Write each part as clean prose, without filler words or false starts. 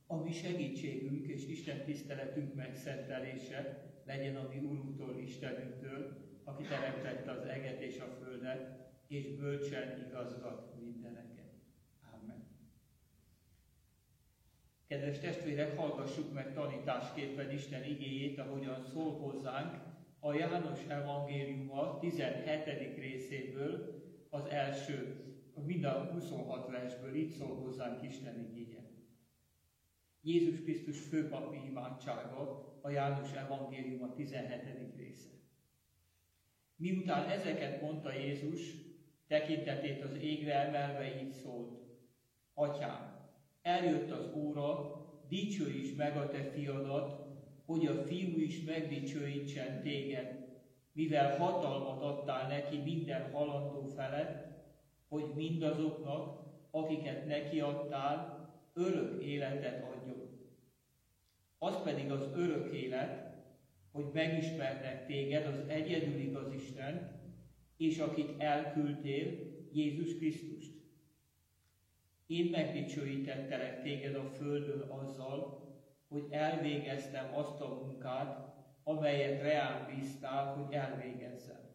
A mi segítségünk és Isten tiszteletünk megszentelése legyen a mi Urunktól, Istenünktől, aki teremtette az eget és a földet, és bölcsen igazgat mindeneket. Amen. Kedves testvérek, hallgassuk meg tanításképpen Isten igéjét, ahogyan szól hozzánk a János evangéliuma 17. részéből, az első, mind a 26 versből, így szól hozzánk Isten igéje. Jézus Krisztus főpapi imádsága, a János evangéliuma 17. része. Miután ezeket mondta Jézus, tekintetét az égre emelve így szólt: Atyám, eljött az óra, dicsőíts meg a te fiadat, hogy a fiú is megdicsőítsen téged, mivel hatalmat adtál neki minden halandó felett, hogy mindazoknak, akiket neki adtál, örök életet adjon. Az pedig az örök élet, hogy megismernek téged, az egyedül igaz Istent, és akit elküldtél, Jézus Krisztust. Én megdicsőítettelek téged a földön azzal, hogy elvégeztem azt a munkát, amelyet reám bíztál, hogy elvégezzem.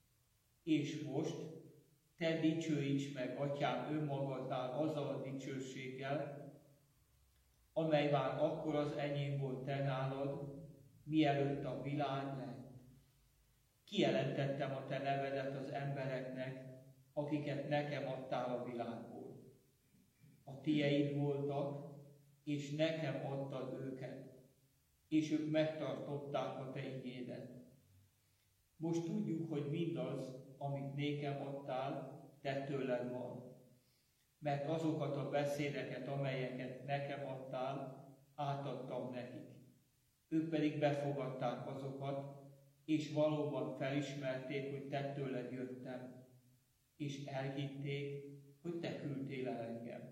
És most te dicsőíts meg, Atyám, önmagadnál azzal a dicsőséggel, amely már akkor az enyém volt te nálad, mielőtt a világ lett. Kijelentettem a te nevedet az embereknek, akiket nekem adtál a világból. A tieid voltak, és nekem adtad őket, és ők megtartották a te igédet. Most tudjuk, hogy mindaz, amit nékem adtál, te tőled van. Mert azokat a beszédeket, amelyeket nekem adtál, átadtam nekik. Ők pedig befogadták azokat, és valóban felismerték, hogy te tőled jöttem, és elhitték, hogy te küldtél el engem.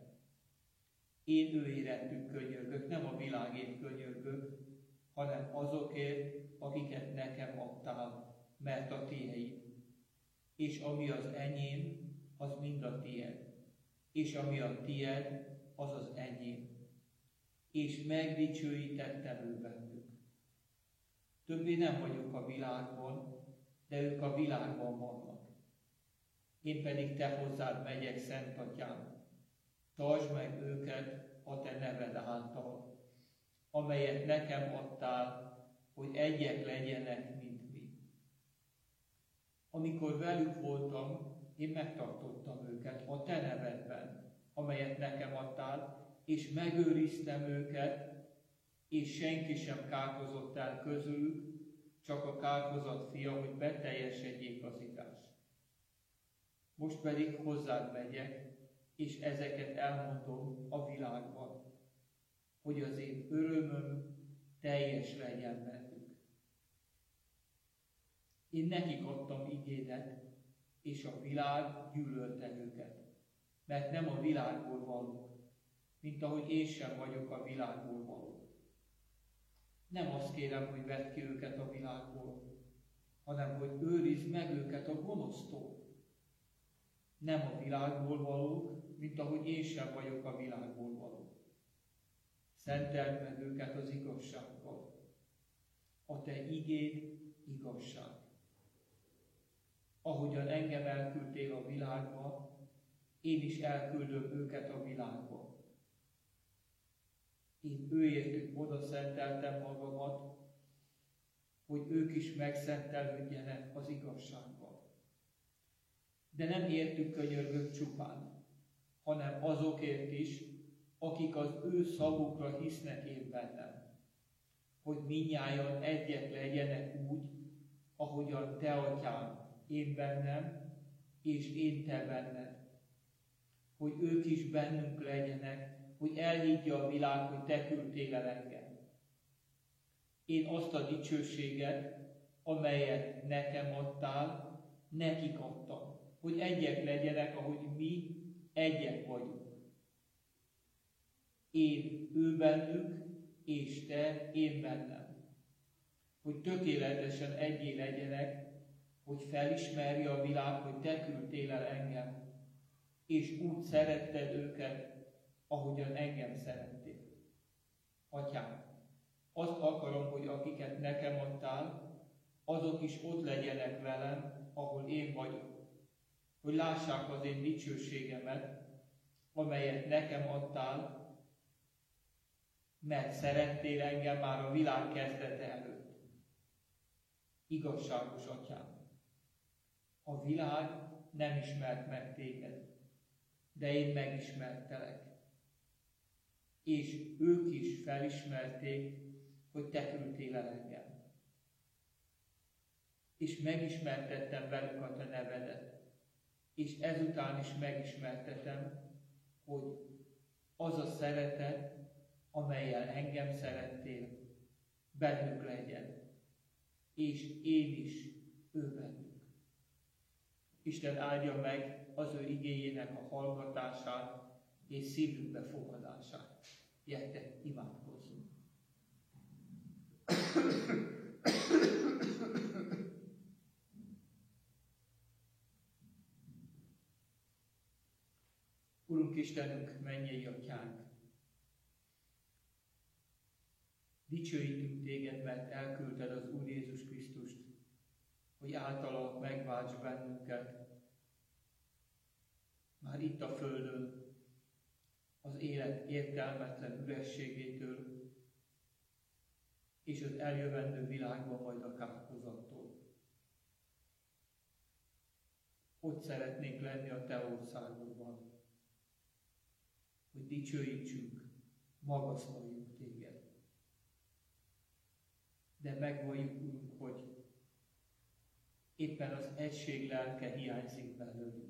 Én ő érettük könyörgök, nem a világért könyörgök, hanem azokért, akiket nekem adtál, mert a tieid. És ami az enyém, az mind a tied. És ami a tied, az az enyém. És megdicsőítettem ő bennük. Többé nem vagyok a világban, de ők a világban vannak. Én pedig te hozzád megyek, Szent Atyám. Tartsd meg őket a te neved által, amelyet nekem adtál, hogy egyek legyenek, mint mi. Amikor velük voltam, én megtartottam őket a te nevedben, amelyet nekem adtál, és megőriztem őket, és senki sem kárhozott el közülük, csak a kárhozott fia, hogy beteljesedjék az igaz. Most pedig hozzád megyek, és ezeket elmondom a világban, hogy az én örömöm teljes legyen bennük. Én nekik adtam igédet, és a világ gyűlölte őket, mert nem a világból valók, mint ahogy én sem vagyok a világból való. Nem azt kérem, hogy vedd ki őket a világból, hanem hogy őrizd meg őket a gonosztól. Nem a világból valók, mint ahogy én sem vagyok a világból való. Szenteld meg őket az igazsággal. A te igéd igazság. Ahogyan engem elküldtél a világba, én is elküldöm őket a világba. Én őértük oda szenteltem magamat, hogy ők is megszentelődjenek az igazsággal. De nem értük könyörgök csupán, hanem azokért is, akik az ő szavukra hisznek én bennem, hogy mindnyájan egyek legyenek úgy, ahogyan te, Atyám, én bennem, és én te benned. Hogy ők is bennünk legyenek, hogy elhiggye a világ, hogy te küldtél el engem. Én azt a dicsőséget, amelyet nekem adtál, nekik adtam, hogy egyek legyenek, ahogy mi egyek vagyunk. Én ő bennük, és te én bennem. Hogy tökéletesen egyé legyenek, hogy felismerje a világ, hogy te küldtél el engem, és úgy szeretted őket, ahogyan engem szerettél. Atyám, azt akarom, hogy akiket nekem adtál, azok is ott legyenek velem, ahol én vagyok, hogy lássák az én dicsőségemet, amelyet nekem adtál, mert szerettél engem már a világ kezdete előtt. Igazságos Atyám, a világ nem ismert meg téged, de én megismertelek. És ők is felismerték, hogy te küldtél el engem. És megismertettem velük a te nevedet. És ezután is megismertetem, hogy az a szeretet, amellyel engem szerettél, bennük legyen. És én is ő bennük. Isten áldja meg az ő igéjének a hallgatását és szívükbe fogadását. Gyertek, imádkozzunk! Urunk Istenünk, mennyei Atyánk! Dicsőítünk téged, mert elküldted az Úr Jézus Krisztust, hogy általa megválts bennünket. Már itt a földön, az élet értelmetlen ürességétől, és az eljövendő világban majd a kárhozattól. Ott szeretnénk lenni a te országodban, hogy dicsőítsünk, magasztaljunk téged. De megvalljuk, Urunk, hogy éppen az egység lelke hiányzik belőlünk.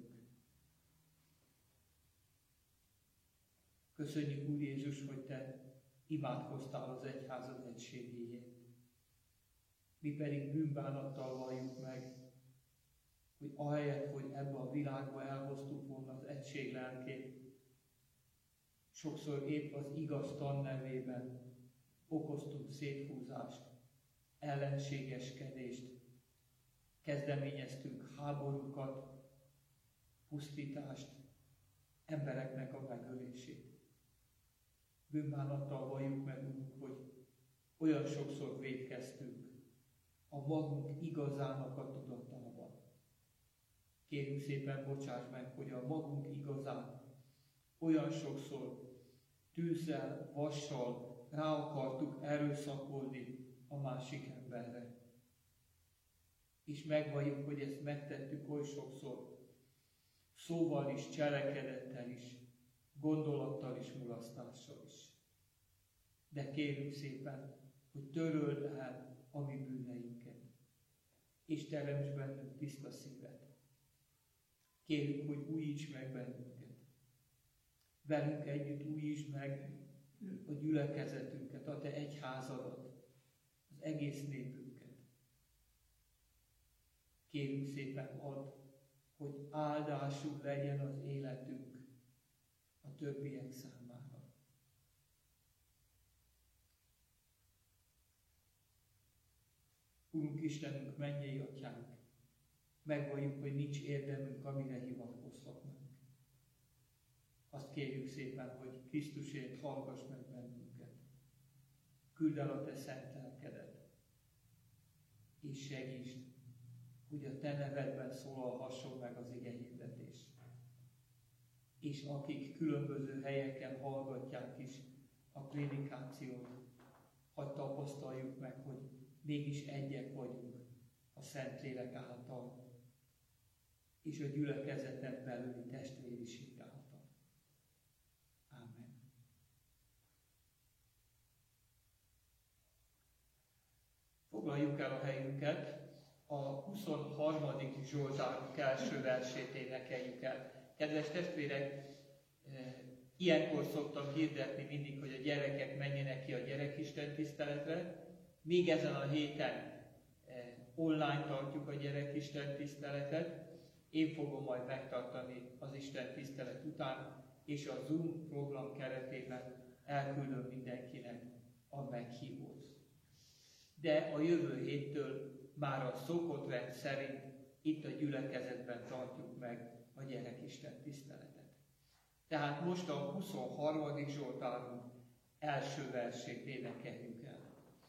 Köszönjük, Úr Jézus, hogy te imádkoztál az egyházad egységéért. Mi pedig bűnbánattal valljuk meg, hogy ahelyett, hogy ebbe a világba elhoztuk volna az egység lelkét, sokszor épp az igaz tan nevében okoztunk széthúzást, ellenségeskedést, kezdeményeztünk háborúkat, pusztítást, embereknek a megölését. Bűnbánattal valljuk meg, hogy olyan sokszor vétkeztünk a magunk igazának a tudatában. Kérjük szépen, bocsáss meg, hogy a magunk igazán olyan sokszor tűzzel, vassal rá akartuk erőszakolni a másik emberre. És megvalljuk, hogy ezt megtettük oly sokszor, szóval is, cselekedettel is, gondolattal is, mulasztással is. De kérjük szépen, hogy töröld el a mi bűneinket, és teremts bennünk tiszta szívet. Kérjük, hogy újíts meg bennünket. Velünk együtt újítsd meg a gyülekezetünket, a te egyházadat, az egész népünket. Kérjük szépen, add, hogy áldású legyen az életünk a többiek számára. Urunk Istenünk, mennyei Atyánk, megvalljuk, hogy nincs érdemünk, amire hivatkozhatnánk. Azt kérjük szépen, hogy Krisztusért hallgass meg bennünket. Küldd el a te szent lelkedet, és segítsd, hogy a te nevedben szólalhasson meg az igehirdetés. És akik különböző helyeken hallgatják is a prédikációt, hadd tapasztaljuk meg, hogy mégis egyek vagyunk a Szentlélek által, és a gyülekezeten belüli testvériség által. Ámen. Foglaljuk el a helyünket, a 23. Zsoltárunk első versét énekeljük el. Kedves testvérek, ilyenkor szoktam hirdetni mindig, hogy a gyerekek menjenek ki a gyerekisten tiszteletre. Még ezen a héten online tartjuk a gyerekisten tiszteletet. Én fogom majd megtartani az Isten tisztelet után, és a Zoom program keretében elküldöm mindenkinek a meghívót. De a jövő héttől már a szokott rend szerint itt a gyülekezetben tartjuk meg a gyerekisten tiszteletet. Tehát most a 23. Zsoltárunk első versét énekeljük el.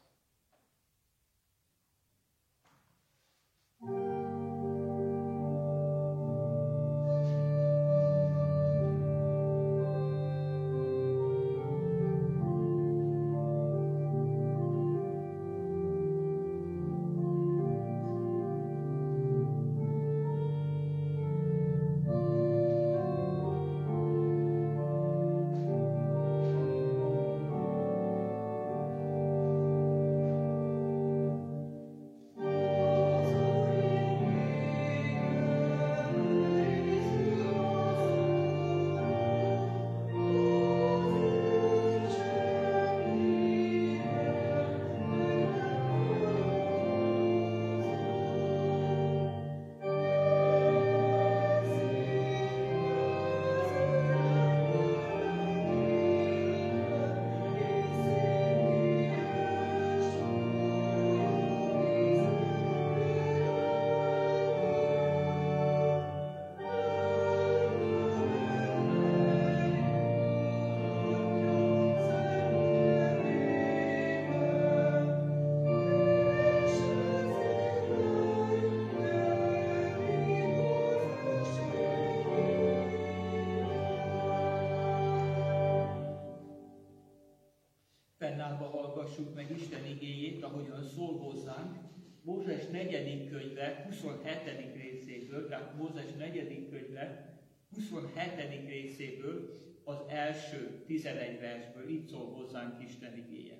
Fennállva hallgassuk meg Isten igéjét, ahogyan szól hozzánk, Mózes 4. könyve 27. részéből, tehát Mózes 4. könyve 27. részéből, az első 11 versből, így szól hozzánk Isten igéje.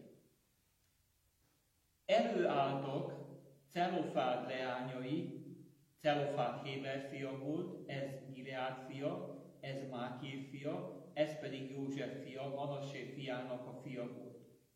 Előálltak Celofád leányai, Celofád Héber fia volt, ez Gileád fia, ez Mákír fia, ez pedig József fia, Manassé fiának a fia volt.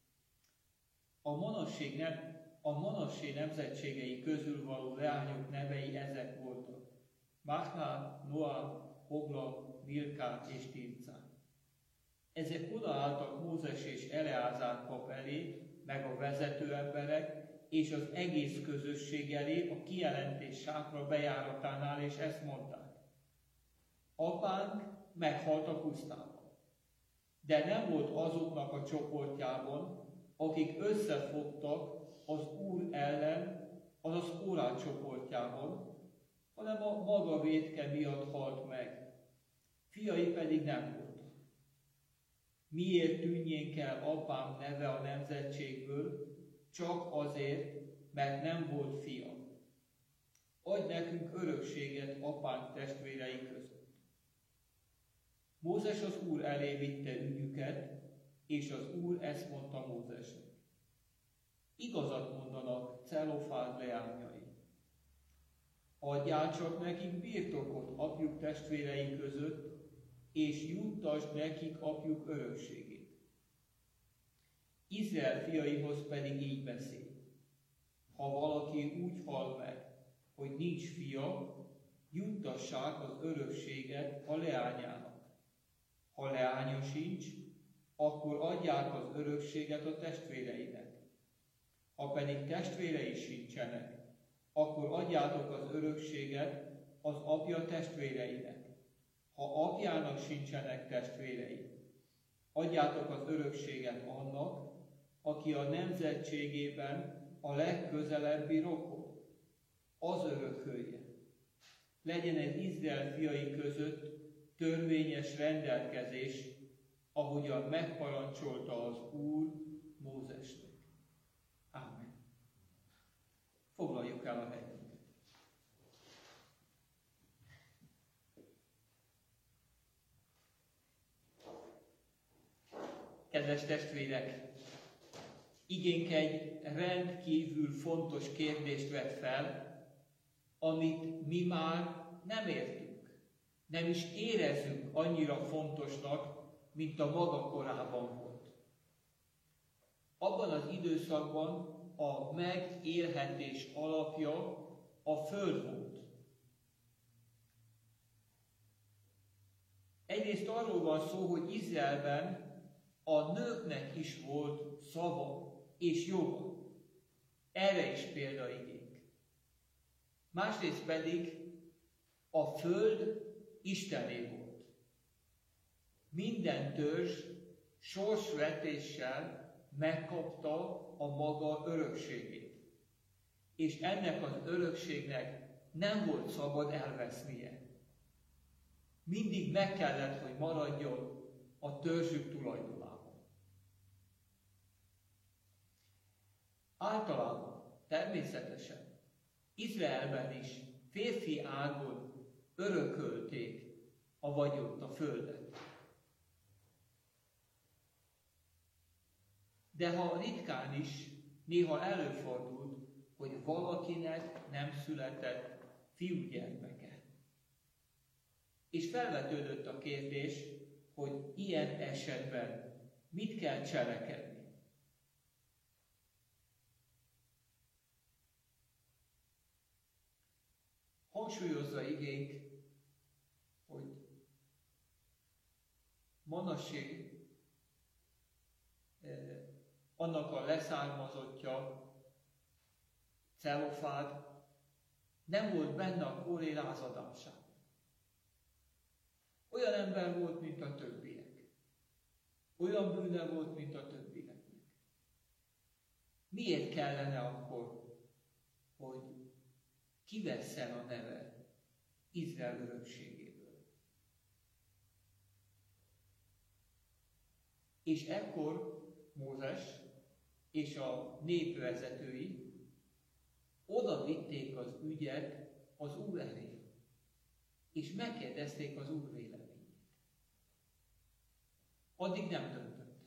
A Manassé nemzetségei közül való leányok nevei ezek voltak: Máhlá, Noá, Hogla, Milká és Tircá. Ezek odaálltak Mózes és Eleázár pap elé, meg a vezető emberek, és az egész közösség elé a kijelentés sátra bejáratánál, és ezt mondták: Apánk meghalt a pusztában, de nem volt azoknak a csoportjában, akik összefogtak az Úr ellen, azaz Kórá csoportjában, hanem a maga vétke miatt halt meg. Fiai pedig nem voltak. Miért tűnjénk el apám neve a nemzetségből, csak azért, mert nem volt fia? Adj nekünk örökséget apánk testvérei között. Mózes az Úr elé vitte ügyüket, és az Úr ezt mondta Mózesnek: Igazat mondanak Celofád leányai. Adjál csak nekik birtokot apjuk testvérei között, és juttasd nekik apjuk örökségét. Izrael fiaihoz pedig így beszél: Ha valaki úgy hal meg, hogy nincs fia, juttassák az örökséget a leányának. Ha leánya sincs, akkor adják az örökséget a testvéreinek. Ha pedig testvérei sincsenek, akkor adjátok az örökséget az apja testvéreinek. Ha apjának sincsenek testvérei, adjátok az örökséget annak, aki a nemzetségében a legközelebbi rokon. Az örökölje. Legyen ez Izrael fiai között törvényes rendelkezés, ahogyan megparancsolta az Úr Mózesnek. Ámen. Foglaljuk el a helyünket. Kedves testvérek, igénk egy rendkívül fontos kérdést vet fel, amit mi már nem értünk, nem is érezzünk annyira fontosnak, mint a maga korában volt. Abban az időszakban a megélhetés alapja a föld volt. Egyrészt arról van szó, hogy Izraelben a nőknek is volt szava és joga. Erre is példaigénk. Másrészt pedig a föld Istené volt. Minden törzs sorsvetéssel megkapta a maga örökségét. És ennek az örökségnek nem volt szabad elvesznie. Mindig meg kellett, hogy maradjon a törzsük tulajdonában. Általában, természetesen, Izraelben is férfi ágon örökölték a vagyont, a földet. De ha ritkán is, néha előfordult, hogy valakinek nem született fiúgyermeke. És felvetődött a kérdés, hogy ilyen esetben mit kell cselekedni. Hangsúlyozza igénk, hogy Manassé annak a leszármazottja, Celofád nem volt benne a kóré lázadásában. Olyan ember volt, mint a többiek. Olyan bűne volt, mint a többieknek. Miért kellene akkor, hogy kivesszen a neve Izrael örökségéből? És ekkor Mózes és a népvezetői oda vitték az ügyet az Úr elé, és megkérdezték az Úr véleményét. Addig nem döntöttek.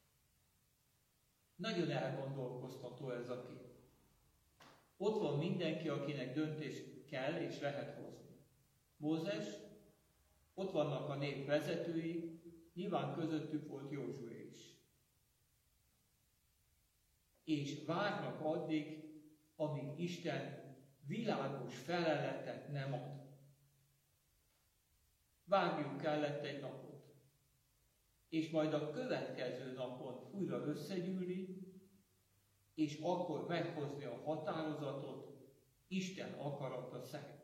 Nagyon elgondolkoztató ez a kép. Ott van mindenki, akinek döntést kell és lehet hozni. Mózes, ott vannak a nép vezetői, nyilván közöttük volt Józsué is. És várnak addig, amíg Isten világos feleletet nem ad. Várjunk kellett egy napot, és majd a következő napon újra összegyűlni, és akkor meghozni a határozatot Isten akarata szerint.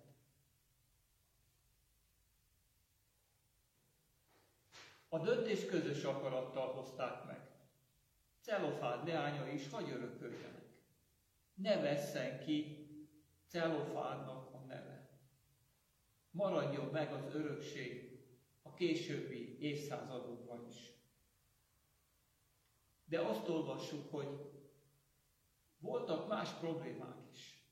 A döntés közös akarattal hozták meg. Celofád leánya is hagy örököljenek. Ne vesszen ki Celofádnak a neve. Maradjon meg az örökség a későbbi évszázadokban is. De azt olvassuk, hogy voltak más problémák is.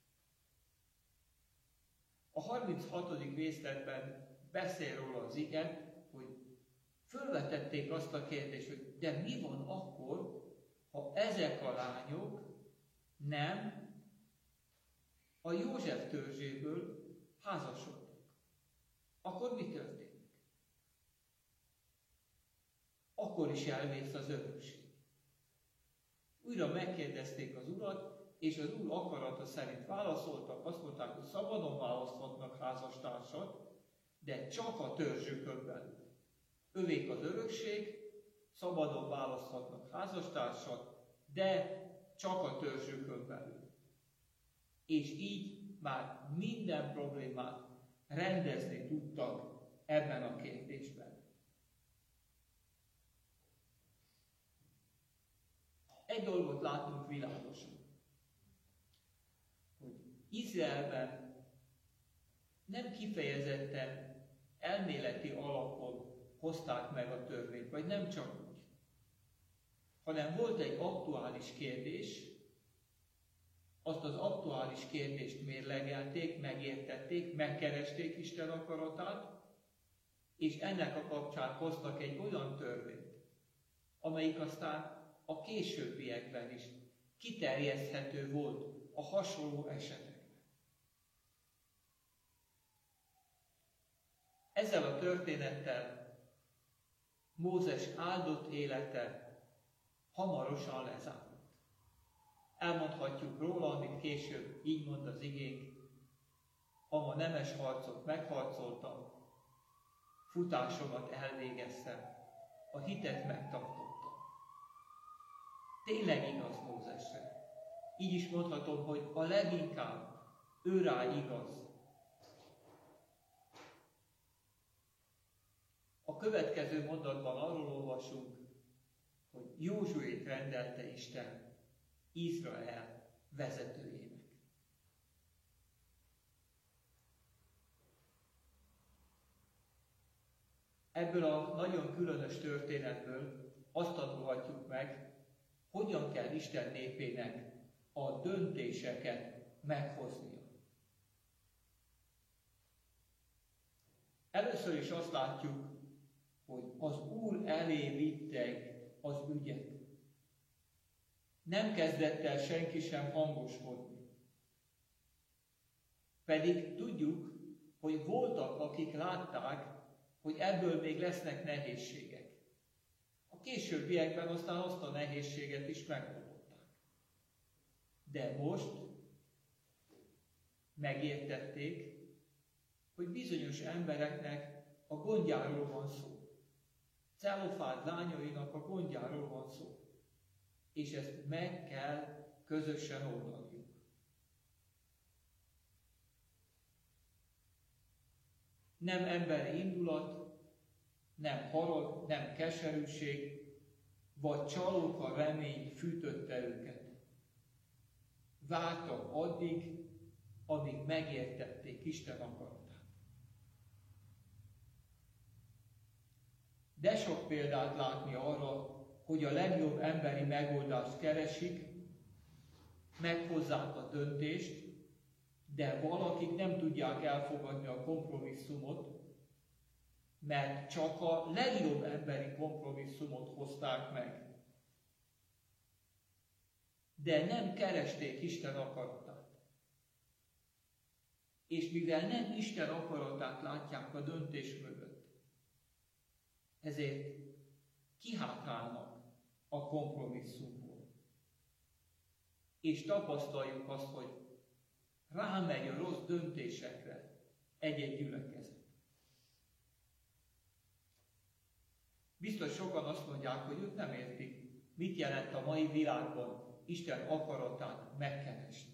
A 36. részletben beszél róla az ige, hogy fölvetették azt a kérdést, hogy de mi van akkor, ha ezek a lányok nem a József törzséből házasodtak? Akkor mi történik? Akkor is elvész az örökség. Újra megkérdezték az Urat, és az Úr akarata szerint válaszoltak, azt mondták, hogy szabadon választhatnak házastársat, de csak a törzsükön belül. Övék az örökség, szabadon választhatnak házastársat, de csak a törzsükön belül. És így már minden problémát rendezni tudtak ebben a kérdésben. Egy dolgot látunk világosan, hogy Izraelben nem kifejezetten elméleti alapon hozták meg a törvényt, vagy nem csak úgy, hanem volt egy aktuális kérdés, azt az aktuális kérdést mérlegelték, megértették, megkeresték Isten akaratát, és ennek a kapcsán hoztak egy olyan törvényt, amelyik aztán a későbbiekben is kiterjeszthető volt a hasonló esetekre. Ezzel a történettel Mózes áldott élete hamarosan lezárt. Elmondhatjuk róla, amit később így mond az igénk, a nemes harcot megharcoltam, futásomat elvégeztem, a hitet megtartottam. Tényleg igaz Mózesre. Így is mondhatom, hogy a leginkább őrá igaz. A következő mondatban arról olvasunk, hogy Józsuét rendelte Isten Izrael vezetőjének. Ebből a nagyon különös történetből azt tanulhatjuk meg, hogyan kell Isten népének a döntéseket meghoznia. Először is azt látjuk, hogy az Úr elé vitték az ügyet. Nem kezdett el senki sem hangoskodni. Pedig tudjuk, hogy voltak, akik látták, hogy ebből még lesznek nehézségek. A későbbiekben aztán azt a nehézséget is megoldották. De most megértették, hogy bizonyos embereknek a gondjáról van szó. Celofád lányainak a gondjáról van szó. És ezt meg kell közösen oldaniuk. Nem emberi indulat, nem harag, nem keserűség, vagy csalóka remény fűtötte őket. Vártak addig, amíg megértették Isten akaratát. De sok példát látni arra, hogy a legjobb emberi megoldást keresik, meghozzák a döntést, de valakik nem tudják elfogadni a kompromisszumot, mert csak a legjobb emberi kompromisszumot hozták meg. De nem keresték Isten akaratát. És mivel nem Isten akaratát látják a döntés mögött, ezért kihátrálnak a kompromisszumból. És tapasztaljuk azt, hogy rámegy a rossz döntésekre egy-egy gyülekezet. Biztos sokan azt mondják, hogy ők nem értik, mit jelent a mai világban Isten akaratát megkeresni,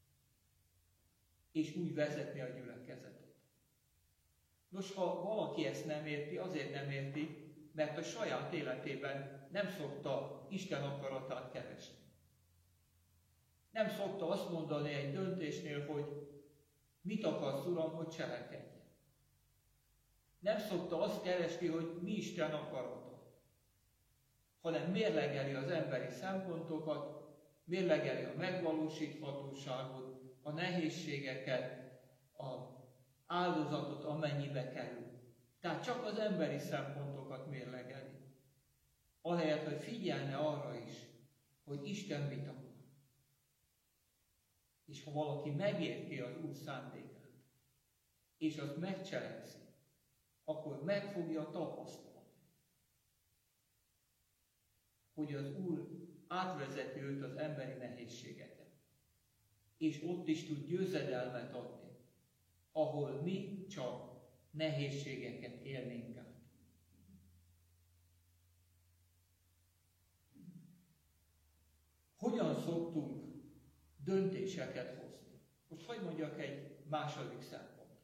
és úgy vezetni a gyülekezetet. Nos, ha valaki ezt nem érti, azért nem érti, mert a saját életében nem szokta Isten akaratát keresni. Nem szokta azt mondani egy döntésnél, hogy mit akarsz, Uram, hogy cselekedjen. Nem szokta azt keresni, hogy mi Isten akarata, hanem mérlegeli az emberi szempontokat, mérlegeli a megvalósíthatóságot, a nehézségeket, az áldozatot, amennyibe kerül. Tehát csak az emberi szempontokat mérlegeli. Ahelyett, hogy figyelne arra is, hogy Isten mit akar. És ha valaki megérti az Úr szándékát, és azt megcselekszi, akkor meg fogja tapasztalni, hogy az Úr átvezeti őt az emberi nehézségeken, és ott is tud győzedelmet adni, ahol mi csak nehézségeket élnénk át. Hogyan szoktunk döntéseket hozni? Most hadd mondjak egy második szempontot.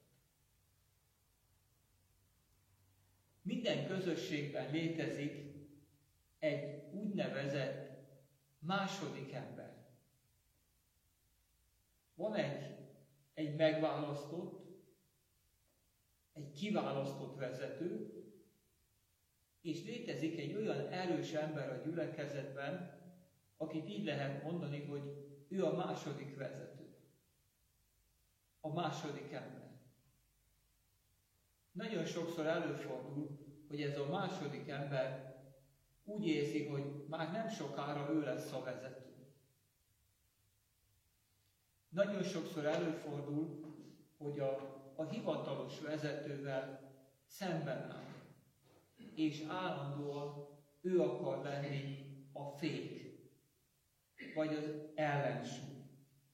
Minden közösségben létezik egy úgynevezett második ember. Van egy megválasztott, egy kiválasztott vezető, és létezik egy olyan erős ember a gyülekezetben, akit így lehet mondani, hogy ő a második vezető. A második ember. Nagyon sokszor előfordul, hogy ez a második ember úgy érzi, hogy már nem sokára ő lesz a vezető. Nagyon sokszor előfordul, hogy a hivatalos vezetővel szemben áll, és állandóan ő akar lenni a fék, vagy az ellensúly.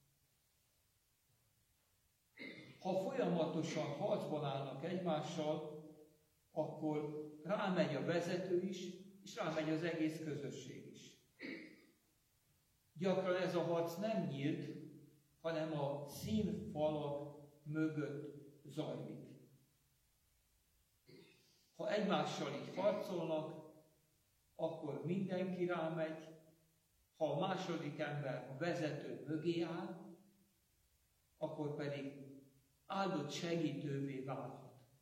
Ha folyamatosan harcban állnak egymással, akkor rámegy a vezető is, és rámegy az egész közösség is. Gyakran ez a harc nem nyílt, hanem a színfalak mögött zajlik. Ha egymással így harcolnak, akkor mindenki rámegy, ha a második ember a vezető mögé áll, akkor pedig áldott segítővé válhat.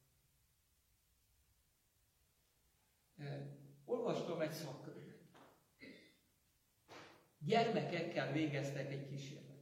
Olvastam egy szakkönyvet. Gyermekekkel végeztek egy kísérletet.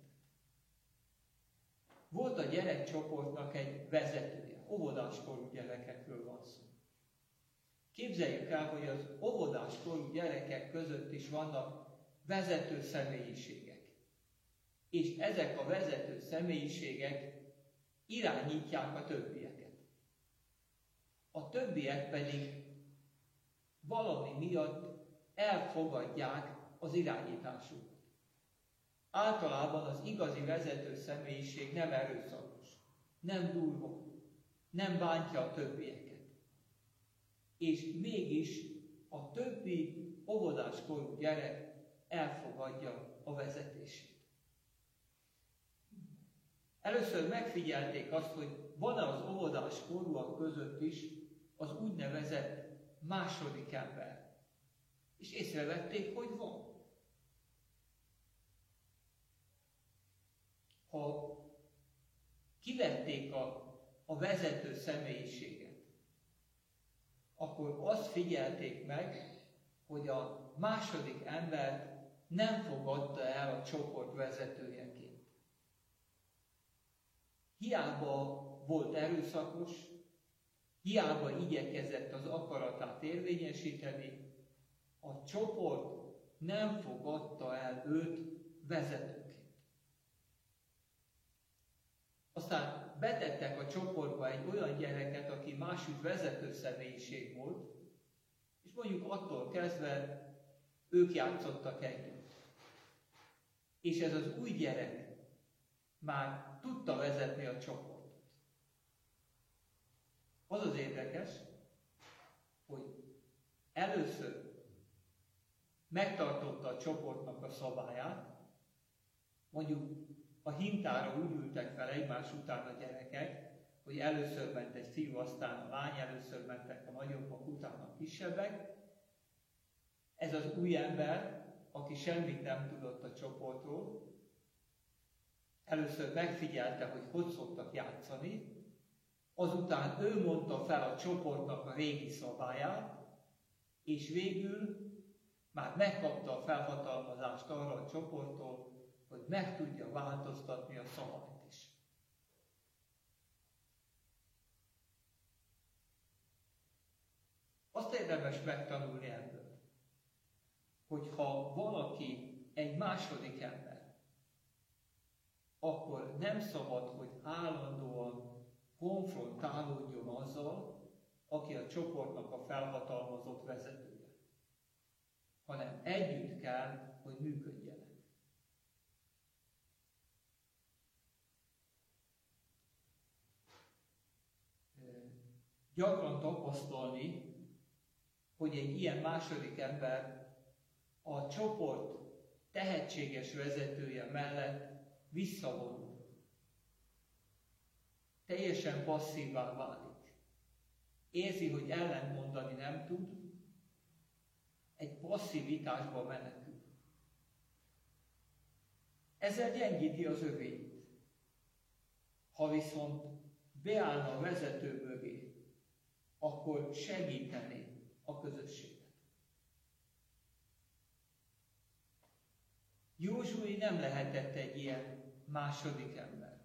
Volt a gyerekcsoportnak egy vezetője, óvodáskorú gyerekekről van szó. Képzeljük el, hogy az óvodáskorú gyerekek között is vannak vezető személyiségek. És ezek a vezető személyiségek irányítják a többieket. A többiek pedig valami miatt elfogadják az irányításukat. Általában az igazi vezető személyiség nem erőszakos, nem durva, nem bántja a többieket. És mégis a többi óvodáskorú gyerek elfogadja a vezetését. Először megfigyelték azt, hogy van-e az óvodáskorúak között is az úgynevezett második ember. És észrevették, hogy van. Ha kivették a vezető személyiséget, akkor azt figyelték meg, hogy a második embert nem fogadta el a csoport vezetőjeként. Hiába volt erőszakos, hiába igyekezett az akaratát érvényesíteni, a csoport nem fogadta el őt vezetőként. Aztán betettek a csoportba egy olyan gyereket, aki másik vezető személyiség volt, és mondjuk attól kezdve ők játszottak együtt. És ez az új gyerek már tudta vezetni a csoportot. Az az érdekes, hogy először megtartotta a csoportnak a szabályát, mondjuk a hintára úgy ültek fel egymás után a gyerekek, hogy először ment egy fiú, aztán a lány, először mentek a nagyobbak, utána a kisebbek. Ez az új ember, aki semmit nem tudott a csoportról, először megfigyelte, hogy szoktak játszani, azután ő mondta fel a csoportnak a régi szabályát, és végül már megkapta a felhatalmazást arra a csoporttól, hogy meg tudja változtatni a szabályt is. Azt érdemes megtanulni ebből, hogy ha valaki egy második ember, akkor nem szabad, hogy állandóan konfrontálódjon azzal, aki a csoportnak a felhatalmazott vezetője, hanem együtt kell, hogy működjenek. Gyakran tapasztalni, hogy egy ilyen második ember a csoport tehetséges vezetője mellett visszavonul. Teljesen passzívvá válik. Érzi, hogy ellentmondani nem tud, egy passzivitásba menekül. Ezzel gyengíti az övéit. Ha viszont beállna a vezető mögé, akkor segíteni a közösséget. Józsué nem lehetett egy ilyen második ember.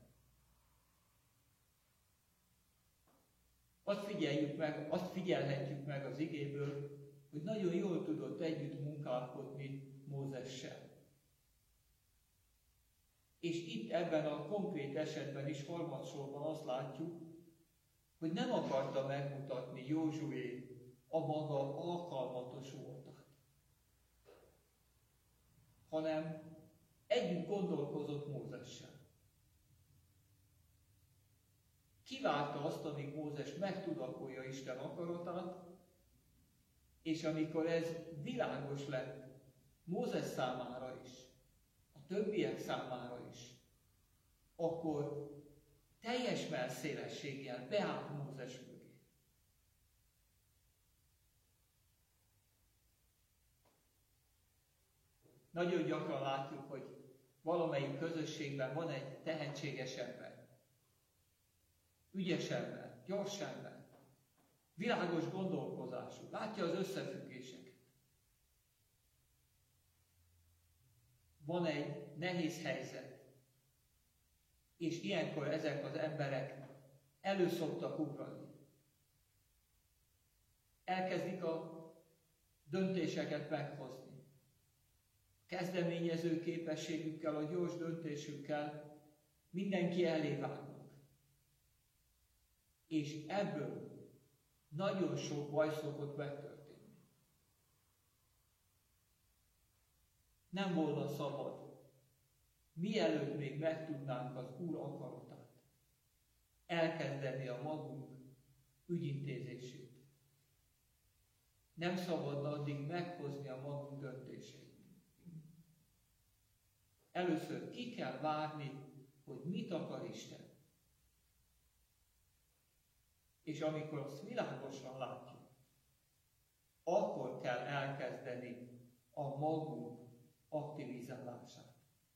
Azt figyelhetjük meg az igéből, hogy nagyon jól tudott együtt munkálkodni Mózessel. És itt ebben a konkrét esetben is harmadsorban azt látjuk, hogy nem akarta megmutatni Józsué a maga alkalmatos voltát, hanem együtt gondolkozott Mózessel. Kivárta azt, amíg Mózes megtudakolja Isten akaratát, és amikor ez világos lett Mózes számára is, a többiek számára is, akkor teljes mellszélességgel beállt Mózes mögé. Nagyon gyakran látjuk, hogy valamelyik közösségben van egy tehetséges ember, ügyes ember, gyors ember, világos gondolkozású, látja az összefüggéseket. Van egy nehéz helyzet, és ilyenkor ezek az emberek elő szoktak ugrani. Elkezdik a döntéseket meghozni. Kezdeményező képességükkel, a gyors döntésükkel mindenki elé vágnak. És ebből nagyon sok baj szokott megtörténni. Nem volna szabad, mielőtt még megtudnánk az Úr akaratát, elkezdeni a magunk ügyintézését. Nem szabadna addig meghozni a magunk döntéseit. Először ki kell várni, hogy mit akar Isten. És amikor azt világosan látjuk, akkor kell elkezdeni a magunk aktivizálását.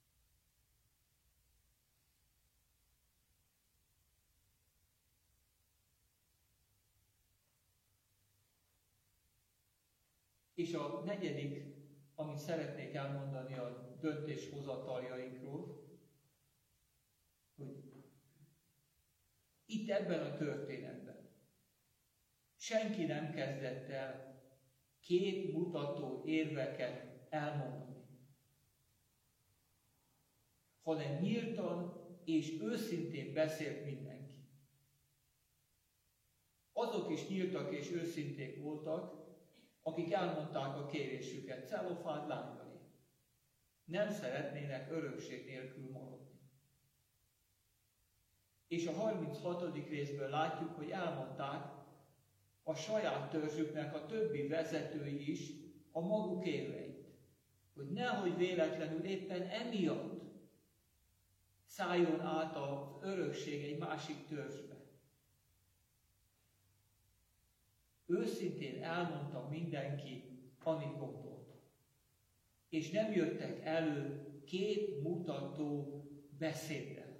És a negyedik, amit szeretnék elmondani a döntéshozataljainkról, hogy itt ebben a történetben senki nem kezdett el képmutató érveket elmondani, hanem nyíltan és őszintén beszélt mindenki. Azok is nyíltak és őszinték voltak, akik elmondták a kérésüket celofán lábbai. Nem szeretnének örökség nélkül maradni. És a 36. részből látjuk, hogy elmondták a saját törzsüknek a többi vezetői is a maguk érveit. Hogy nehogy véletlenül éppen emiatt szálljon át az örökség egy másik törzsbe. Őszintén elmondta mindenki, amit gondolt. És nem jöttek elő képmutató beszéddel.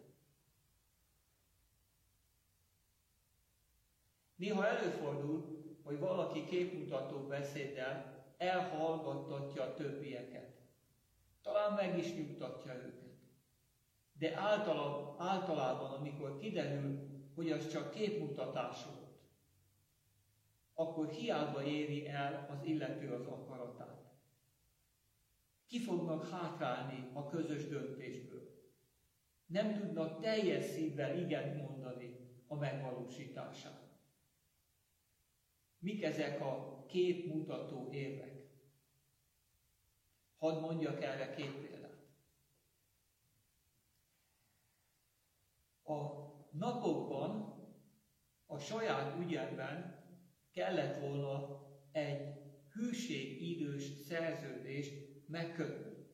Néha előfordul, hogy valaki képmutató beszéddel elhallgattatja a többieket. Talán meg is nyugtatja őket. De általában, amikor kiderül, hogy az csak képmutatás volt, akkor hiába éri el az illető az akaratát. Ki fognak hátrálni a közös döntésből. Nem tudnak teljes szívvel igent mondani a megvalósítására. Mik ezek a képmutató érvek? Hadd mondjak erre 2 példát. A napokban, a saját ügyemben kellett volna egy hűségidős szerződést megkötni.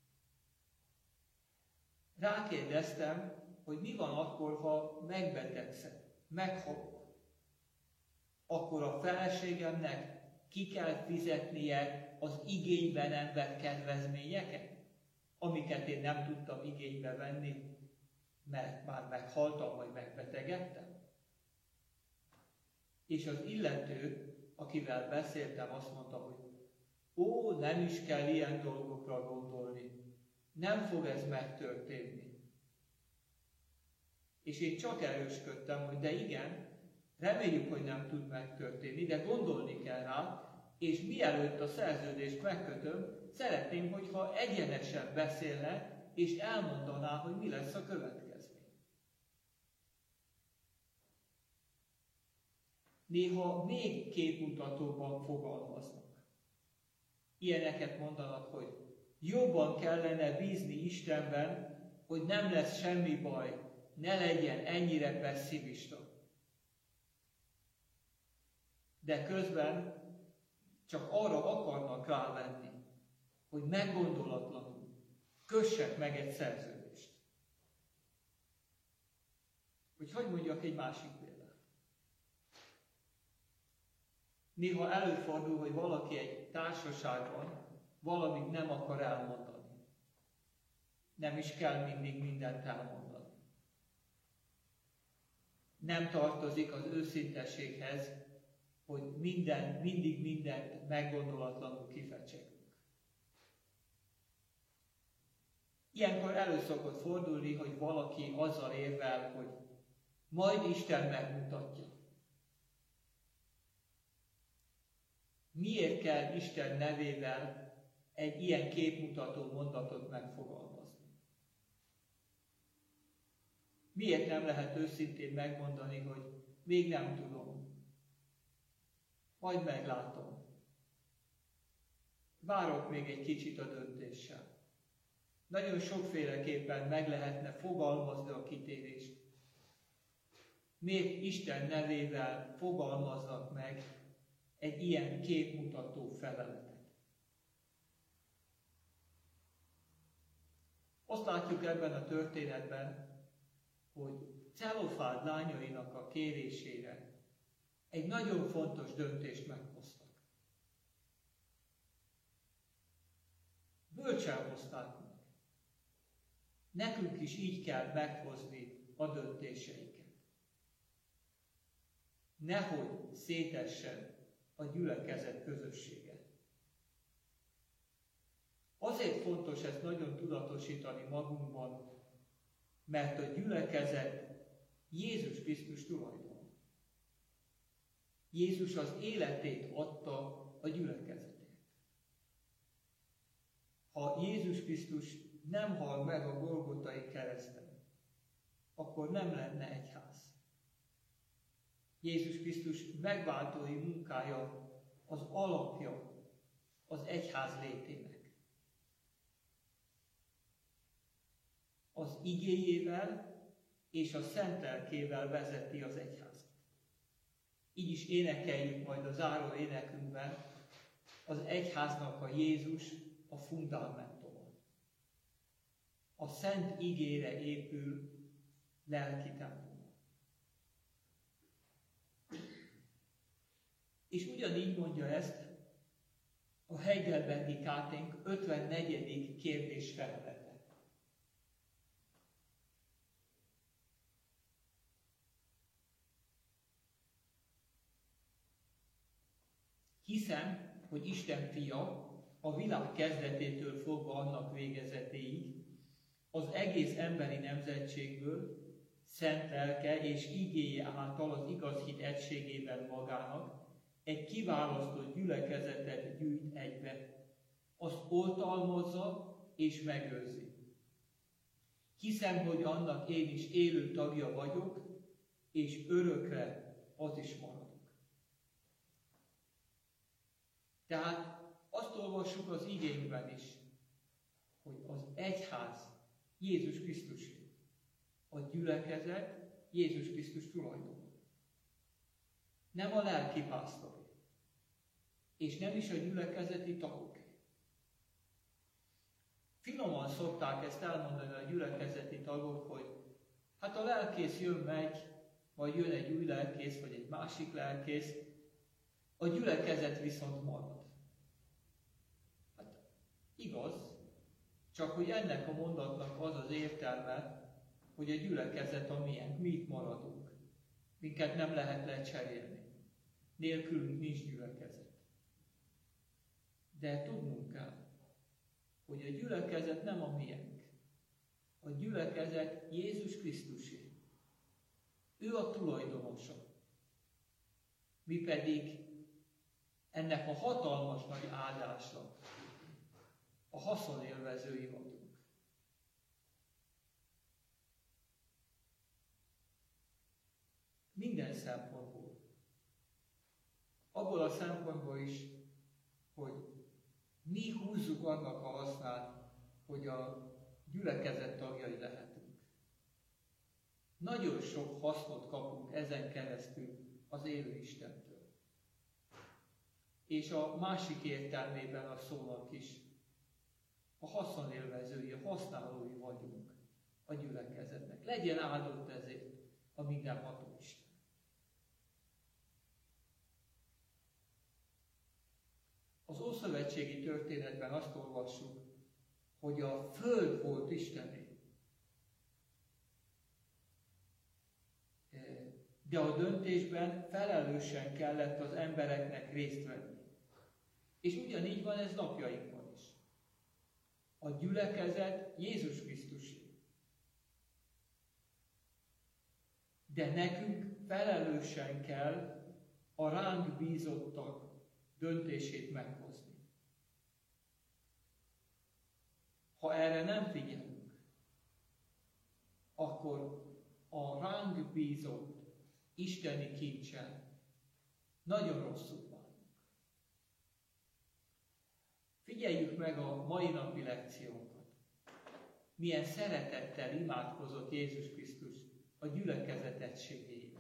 Rákérdeztem, hogy mi van akkor, ha megbetegszem, meghalok. Akkor a feleségemnek ki kell fizetnie az igénybe nem vett kedvezményeket, amiket én nem tudtam igénybe venni, mert már meghaltam, vagy megbetegedtem. És az illető, akivel beszéltem, azt mondta, hogy nem is kell ilyen dolgokra gondolni. Nem fog ez megtörténni. És én csak erősködtem, hogy de igen, reméljük, hogy nem tud megtörténni, de gondolni kell rá, és mielőtt a szerződést megkötöm, szeretném, hogyha egyenesen beszélne, és elmondaná, hogy mi lesz a következmény. Néha még képmutatóban fogalmaznak. Ilyeneket mondanak, hogy jobban kellene bízni Istenben, hogy nem lesz semmi baj, ne legyen ennyire pesszimista. De közben csak arra akarnak rávenni, hogy meggondolatlanul kössek meg egy szerződést. Hogy mondjak egy másik példát. Néha előfordul, hogy valaki egy társaságban valamit nem akar elmondani. Nem is kell mindig mindent elmondani. Nem tartozik az őszintességhez, hogy mindig mindent meggondolatlanul kifecsegünk. Ilyenkor elő szokott fordulni, hogy valaki azzal érvel, hogy majd Isten megmutatja. Miért kell Isten nevével egy ilyen képmutató mondatot megfogalmazni? Miért nem lehet őszintén megmondani, hogy még nem tudom, majd meglátom. Várok még egy kicsit a döntéssel. Nagyon sokféleképpen meg lehetne fogalmazni a kitérést. Miért Isten nevével fogalmaznak meg egy ilyen képmutató feleletet? Azt látjuk ebben a történetben, hogy Celofád lányainak a kérésére egy nagyon fontos döntést meghoztak. Bölcsen hozták meg. Nekünk is így kell meghozni a döntéseinket. Nehogy szétessen a gyülekezet közössége. Azért fontos ezt nagyon tudatosítani magunkban, mert a gyülekezet Jézus Krisztus tulajdon. Jézus az életét adta a gyülekezetért. Ha Jézus Krisztus nem hal meg a Golgotai kereszten, akkor nem lenne egyház. Jézus Krisztus megváltói munkája az alapja az egyház létének. Az igéjével és a szent lelkével vezeti az egyházat. Így is énekeljük majd a záró énekünkben, az egyháznak a Jézus a fundamentuma. A szent igére épül lelki templom. És ugyanígy mondja ezt a Heidelbergi Káténk 54. kérdés felelete. Hiszem, hogy Isten fia a világ kezdetétől fogva annak végezetéig az egész emberi nemzetségből szent lelke és igéje által az igaz hit egységében magának egy kiválasztott gyülekezetet gyűjt egybe, azt oltalmazza és megőrzi. Hiszem, hogy annak én is élő tagja vagyok, és örökre az is maradok. Tehát azt olvassuk az igénkben is, hogy az egyház Jézus Krisztusé, a gyülekezet Jézus Krisztus tulajdon. Nem a lelkipásztor, és nem is a gyülekezeti tagok. Finoman szokták ezt elmondani a gyülekezeti tagok, hogy hát a lelkész jön-megy, vagy jön egy új lelkész, vagy egy másik lelkész, a gyülekezet viszont marad. Hát igaz, csak hogy ennek a mondatnak az az értelme, hogy a gyülekezet a miénk, mi itt maradunk. Minket nem lehet lecserélni. Nélkülünk nincs gyülekezet. De tudnunk kell, hogy a gyülekezet nem a miénk. A gyülekezet Jézus Krisztusé. Ő a tulajdonosa. Mi pedig ennek a hatalmas nagy áldásnak a haszonélvezői vagyunk. Minden szempontból. Abból a szempontból is, hogy mi húzzuk annak a hasznát, hogy a gyülekezet tagjai lehetünk. Nagyon sok hasznot kapunk ezen keresztül az élő Istentől. És a másik értelmében a szónak is a haszonélvezői, a használói vagyunk a gyülekezetnek. Legyen áldott ezért a mindenható Isten. Az ószövetségi történetben azt olvassuk, hogy a föld volt Istené. De a döntésben felelősen kellett az embereknek részt venni. És ugyanígy van ez napjainkban is. A gyülekezet Jézus Krisztusé. De nekünk felelősen kell a ránk bízottak döntését meghozni. Ha erre nem figyelünk, akkor a ránk bízott isteni kincsel nagyon rosszul van. Figyeljük meg a mai napi lekciókat. Milyen szeretettel imádkozott Jézus Krisztus a gyülekezet egységéért.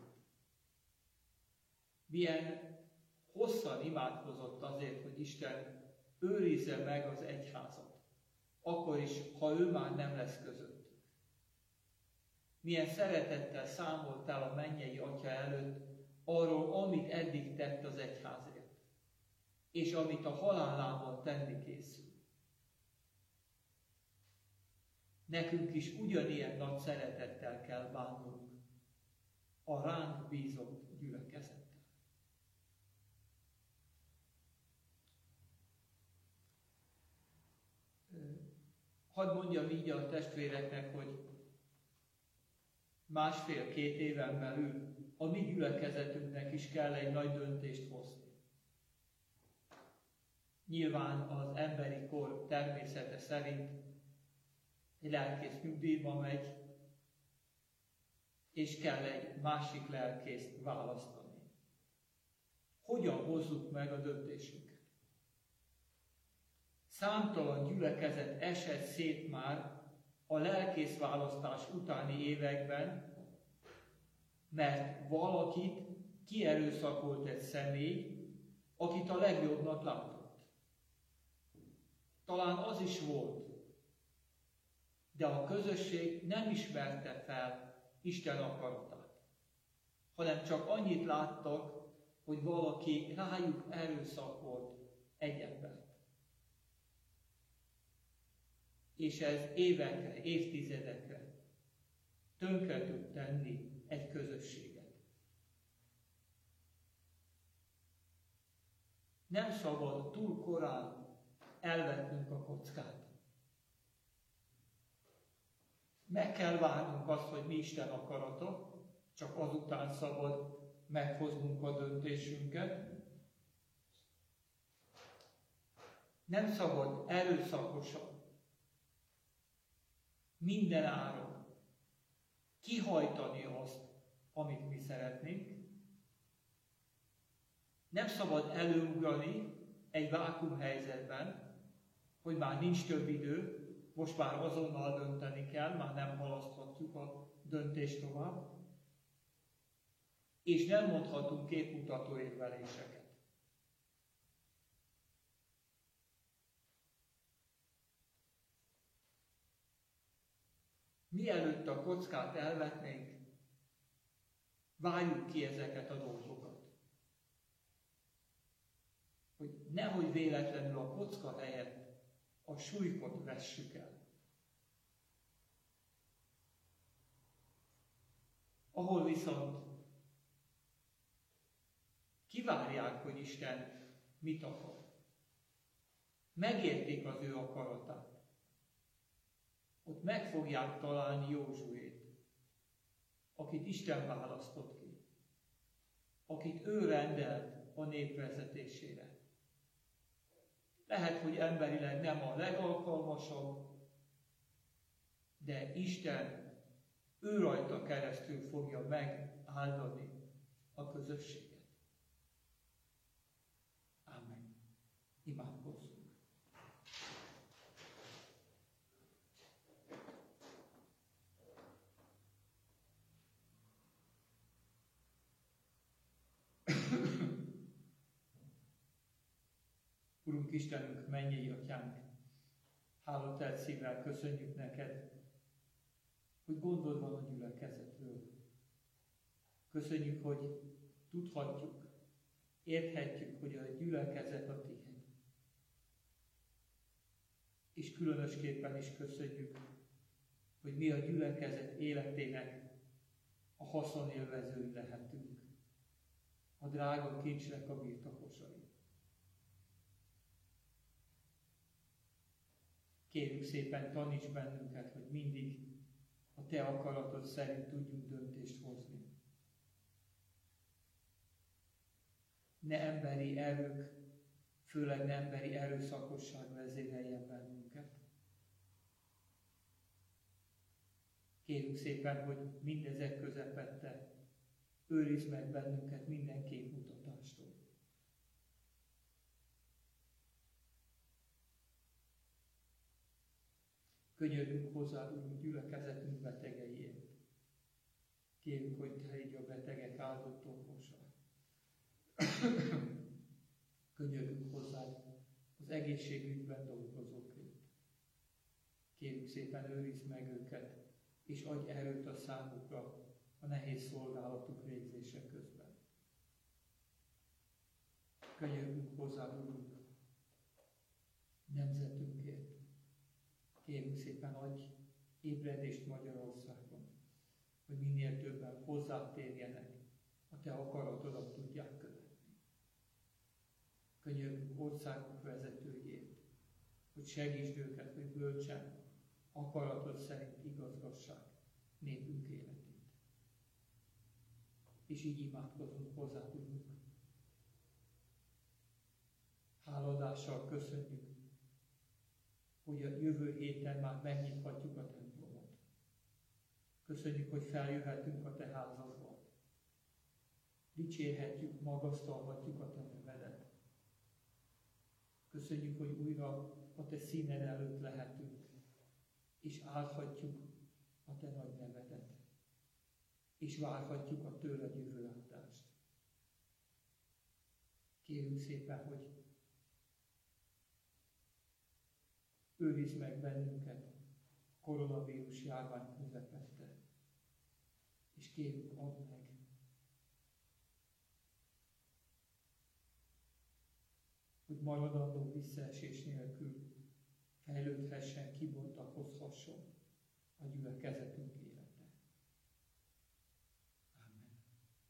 Milyen hosszan imádkozott azért, hogy Isten őrizze meg az egyházat, akkor is, ha ő már nem lesz közöttük. Milyen szeretettel számolt el a mennyei Atya előtt arról, amit eddig tett az egyházért, és amit a halálában tenni készül. Nekünk is ugyanilyen nagy szeretettel kell bánnunk a ránk bízott gyülekezettel. Hadd mondjam így a testvéreknek, hogy 1,5-2 éven belül a mi gyülekezetünknek is kell egy nagy döntést hozni. Nyilván az emberi kor természete szerint egy lelkész nyugdíjba megy, és kell egy másik lelkészt választani. Hogyan hozzuk meg a döntésünket? Számtalan gyülekezet esett szét már a lelkészválasztás utáni években, mert valakit kierőszakolt egy személy, akit a legjobbnak látott. Talán az is volt, de a közösség nem ismerte fel Isten akaratát, hanem csak annyit láttak, hogy valaki rájuk erőszakolt egy embert. És ez évekre, évtizedekre tönkre tud tenni egy közösséget. Nem szabad túl korán elvetnünk a kockát. Meg kell várnunk azt, hogy mi Isten akarata, csak azután szabad meghoznunk a döntésünket. Nem szabad erőszakosan, minden áron kihajtani azt, amit mi szeretnénk. Nem szabad előugrani egy vákuumhelyzetben, hogy már nincs több idő, most már azonnal dönteni kell, már nem halaszthatjuk a döntést tovább, és nem mondhatunk képmutató érveléseket. Mielőtt a kockát elvetnénk, várjuk ki ezeket a dolgokat. Hogy nehogy véletlenül a kocka helyett a sulykot vessük el. Ahol viszont kivárják, hogy Isten mit akar. Megértik az ő akaratát. Ott meg fogják találni Józsuét, akit Isten választott ki, akit ő rendelt a nép vezetésére. Lehet, hogy emberileg nem a legalkalmasabb, de Isten ő rajta keresztül fogja megáldani a közösséget. Amen. Imádkozzunk. Urunk Istenünk, mennyei Atyánk, hálatelt szívvel köszönjük neked, hogy gondod van a gyülekezetről. Köszönjük, hogy tudhatjuk, érthetjük, hogy a gyülekezet a tiéd. és különösképpen is köszönjük, hogy mi a gyülekezet életének a haszonélvezői lehetünk, a drága kincsnek a birtokosai. Kérjük szépen, taníts bennünket, hogy mindig a Te akaratod szerint tudjunk döntést hozni. Ne emberi erők, főleg ne emberi erőszakosság vezéreljen bennünket. Kérjük szépen, hogy mindezek közepette őrizd meg bennünket minden képmutatástól. Könyörgünk hozzá, Úrunk, gyülekezetünk betegeiért. Kérjük, hogy Te légy a betegek áldott orvosa. Könyörgünk hozzád az egészségügyben dolgozókért. Kérjük szépen, őrizd meg őket, és adj erőt a számukra a nehéz szolgálatuk végzése közben. Könyörgünk hozzád, Úrunk, nemzetünkért. Kérjük szépen, adj ébredést Magyarországon, hogy minél többen hozzátérjenek, a Te akaratodat tudják követni. Könyörgünk országok vezetőjét, hogy segítsd őket, hogy bölcsen, akaratod szerint igazgassák népünk életét. És így imádkozunk hozzá, Úrunk. Háladással köszönjük, hogy a jövő héten már megnyithatjuk a templomot. Köszönjük, hogy feljöhetünk a Te házadba. Dicsérhetjük, magasztalhatjuk a Te nevedet. Köszönjük, hogy újra a Te színed előtt lehetünk, és áldhatjuk a Te nagy nevedet, és várhatjuk a tőled jövő áldást. Kérjük szépen, hogy őrizd meg bennünket koronavírus járvány közepette, és kérjük, add meg, hogy maradandó visszaesés nélkül fejlődhessen, kibontakozhasson a gyülekezetünk élete. Amen.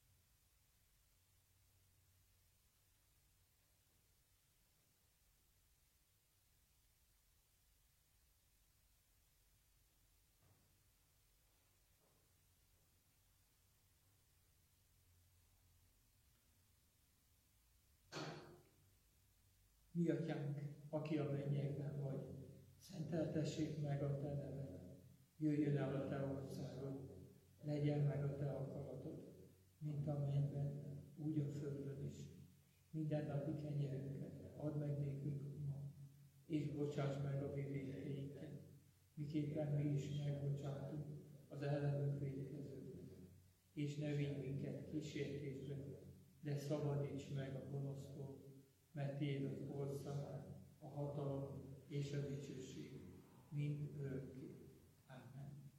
Mi atyánk, aki a mennyekben vagy, szenteltessék meg a Te neved, jöjjön el a Te országod, legyen meg a Te akaratod, mint a mennyben, úgy a földön is. Mindennapi kenyerünket add meg nékünk ma, és bocsáss meg a mi vétkeinket, miképpen mi is megbocsátunk az ellenünk vétkezőknek. És ne vigy minket kísértésbe, de szabadíts meg a gonosztól, mert Tiéd az ország, a hatalom és a dicsőség mind örökké. Amen.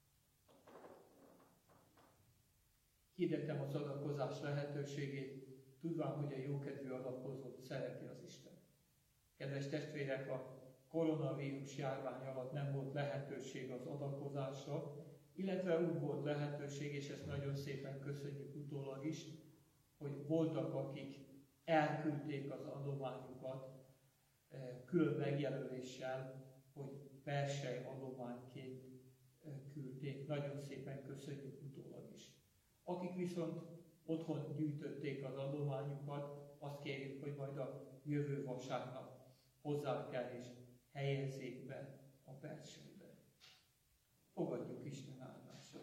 Hirdettem az adakozás lehetőségét, tudván, hogy a jókedvű adakozót szereti az Isten. Kedves testvérek, a koronavírus járvány alatt nem volt lehetőség az adakozásra, illetve úgy volt lehetőség, és ezt nagyon szépen köszönjük utólag is, hogy voltak, akik elküldték az adományukat külön megjelöléssel, hogy persely adományként küldték. Nagyon szépen köszönjük utólag is. Akik viszont otthon gyűjtötték az adományukat, azt kérjük, hogy majd a jövő vasárnap hozzá kell és helyezzék be a perselybe. Fogadjuk Isten áldását.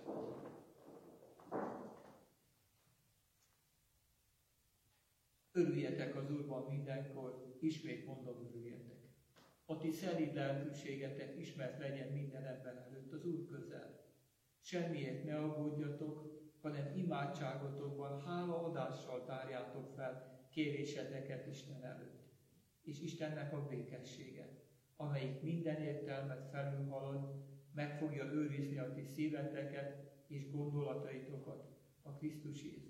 Örüljetek az Úrban mindenkor, ismét mondom, örüljetek. A ti szelíd lelkűségetek ismert legyen minden ember előtt az Úr közel. Semmiért ne aggódjatok, hanem imádságotokban hálaadással tárjátok fel kéréseteket Isten előtt. És Istennek a békessége, amelyik minden értelmet felülhalad, meg fogja őrizni a ti szíveteket és gondolataitokat a Krisztus Jézus